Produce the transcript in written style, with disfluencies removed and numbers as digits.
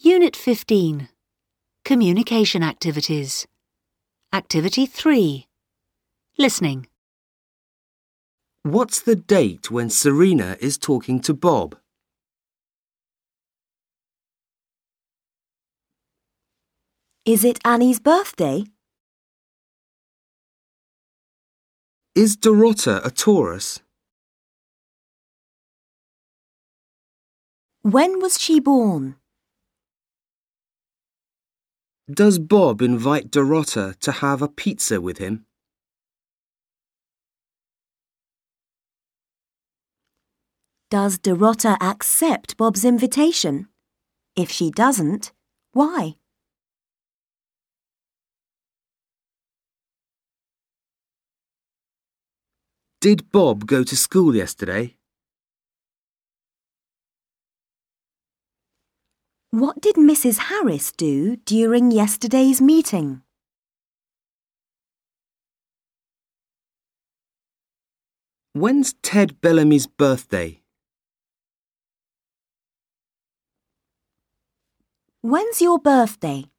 Unit 15. Communication Activities. Activity 3. Listening. What's the date when Serena is talking to Bob? Is it Annie's birthday? Is Dorota a Taurus? When was she born? Does Bob invite Dorota to have a pizza with him? Does Dorota accept Bob's invitation? If she doesn't, why? Did Bob go to school yesterday? What did Mrs. Harris do during yesterday's meeting? When's Ted Bellamy's birthday? When's your birthday?